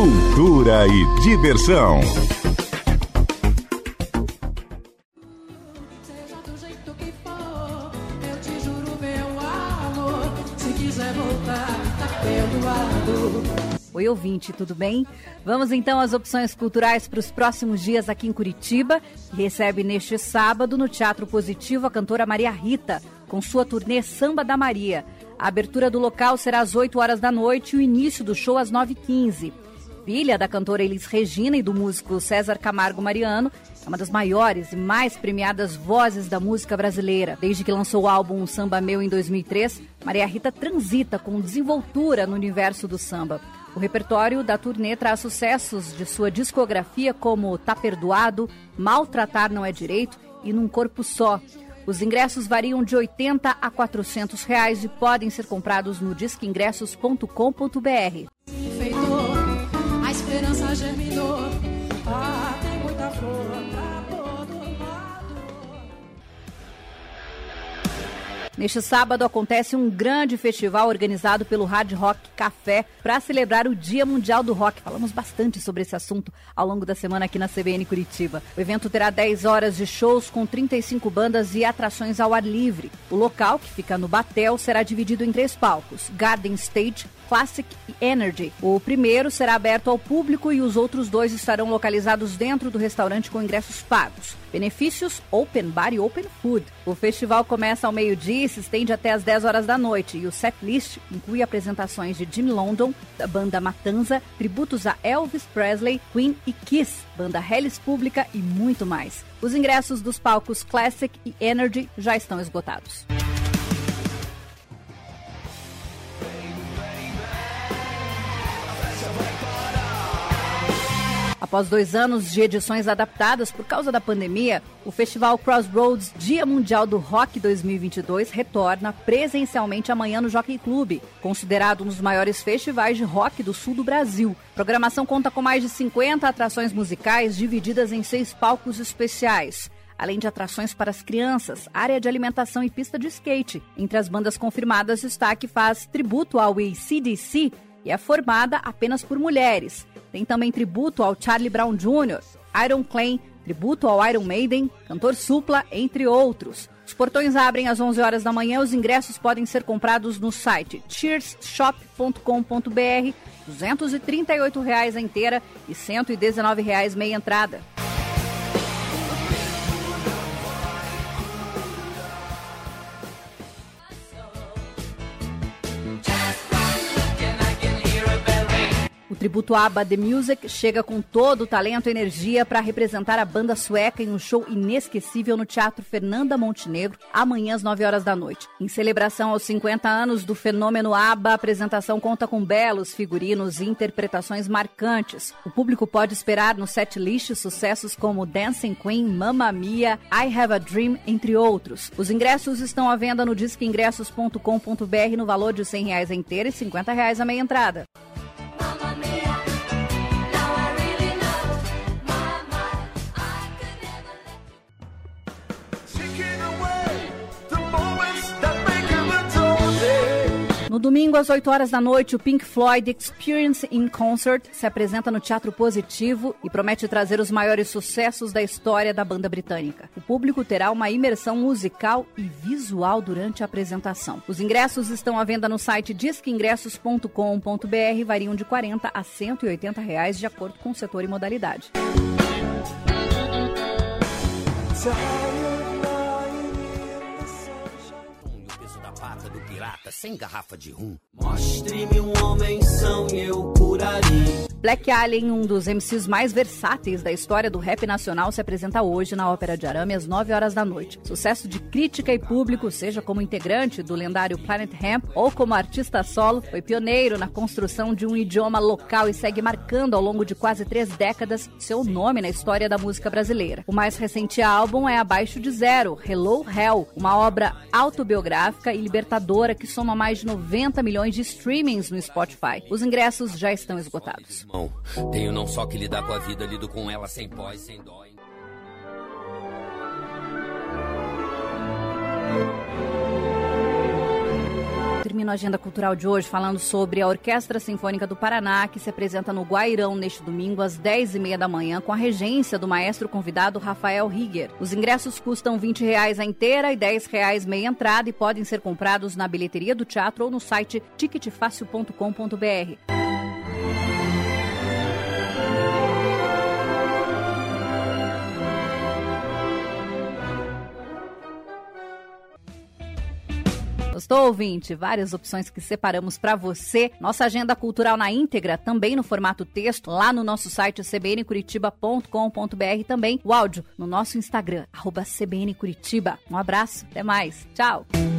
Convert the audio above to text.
cultura e diversão. Seja do jeito que for, eu te juro, meu amor, se quiser voltar, tá perdoado. Oi, ouvinte, tudo bem? Vamos então às opções culturais para os próximos dias aqui em Curitiba, que recebe neste sábado no Teatro Positivo a cantora Maria Rita, com sua turnê Samba da Maria. A abertura do local será às 8 horas da noite e o início do show às 9h15. Filha da cantora Elis Regina e do músico César Camargo Mariano, é uma das maiores e mais premiadas vozes da música brasileira. Desde que lançou o álbum Samba Meu em 2003, Maria Rita transita com desenvoltura no universo do samba. O repertório da turnê traz sucessos de sua discografia como Tá Perdoado, Maltratar Não É Direito e Num Corpo Só. Os ingressos variam de R$80 a R$400 e podem ser comprados no disqueingressos.com.br. A esperança germinou, tem muita flor pra todo lado. Neste sábado acontece um grande festival organizado pelo Hard Rock Café para celebrar o Dia Mundial do Rock. Falamos bastante sobre esse assunto ao longo da semana aqui na CBN Curitiba. O evento terá 10 horas de shows com 35 bandas e atrações ao ar livre. O local, que fica no Batel, será dividido em 3 palcos: Garden Stage, Classic e Energy. O primeiro será aberto ao público e os outros 2 estarão localizados dentro do restaurante com ingressos pagos. Benefícios: Open Bar e Open Food. O festival começa ao meio-dia e se estende até às 10 horas da noite e o setlist inclui apresentações de Jimmy London, da banda Matanza, tributos a Elvis Presley, Queen e Kiss, banda Hellis Pública e muito mais. Os ingressos dos palcos Classic e Energy já estão esgotados. Após 2 anos de edições adaptadas por causa da pandemia, o Festival Crossroads Dia Mundial do Rock 2022 retorna presencialmente amanhã no Jockey Club, considerado um dos maiores festivais de rock do sul do Brasil. A programação conta com mais de 50 atrações musicais divididas em 6 palcos especiais, além de atrações para as crianças, área de alimentação e pista de skate. Entre as bandas confirmadas, destaque faz tributo ao AC/DC e é formada apenas por mulheres. Tem também tributo ao Charlie Brown Jr., Iron Clay, tributo ao Iron Maiden, Cantor Supla, entre outros. Os portões abrem às 11 horas da manhã. Os ingressos podem ser comprados no site cheersshop.com.br, R$238 a inteira e R$119 meia entrada. O tributo ABBA The Music chega com todo o talento e energia para representar a banda sueca em um show inesquecível no Teatro Fernanda Montenegro, amanhã às 9 horas da noite. Em celebração aos 50 anos do fenômeno ABBA, a apresentação conta com belos figurinos e interpretações marcantes. O público pode esperar no setlist sucessos como Dancing Queen, Mamma Mia, I Have a Dream, entre outros. Os ingressos estão à venda no disqueingressos.com.br no valor de R$100 a inteira e R$50 a meia entrada. No domingo, às 8 horas da noite, o Pink Floyd Experience in Concert se apresenta no Teatro Positivo e promete trazer os maiores sucessos da história da banda britânica. O público terá uma imersão musical e visual durante a apresentação. Os ingressos estão à venda no site disqueingressos.com.br e variam de R$40 a R$180 de acordo com o setor e modalidade. Sem garrafa de rum. Mostre-me um homem são e eu curaria. Black Alien, um dos MCs mais versáteis da história do rap nacional, se apresenta hoje na Ópera de Arame às 9 horas da noite. Sucesso de crítica e público, seja como integrante do lendário Planet Hemp ou como artista solo, foi pioneiro na construção de um idioma local e segue marcando ao longo de quase 3 décadas seu nome na história da música brasileira. O mais recente álbum é Abaixo de Zero, Hello Hell, uma obra autobiográfica e libertadora que soma mais de 90 milhões de streamings no Spotify. Os ingressos já estão esgotados. Tenho não só que lidar com a vida, lido com ela sem pós, sem dó. termino a agenda cultural de hoje falando sobre a Orquestra Sinfônica do Paraná, que se apresenta no Guairão neste domingo às 10h30 da manhã, com a regência do maestro convidado Rafael Rieger. Os ingressos custam R$20 a inteira e R$10 meia entrada e podem ser comprados na bilheteria do teatro ou no site ticketfacil.com.br. Gostou, ouvinte? Várias opções que separamos para você. Nossa agenda cultural na íntegra, também no formato texto, lá no nosso site cbncuritiba.com.br, também o áudio no nosso Instagram, @cbncuritiba. Um abraço, até mais. Tchau!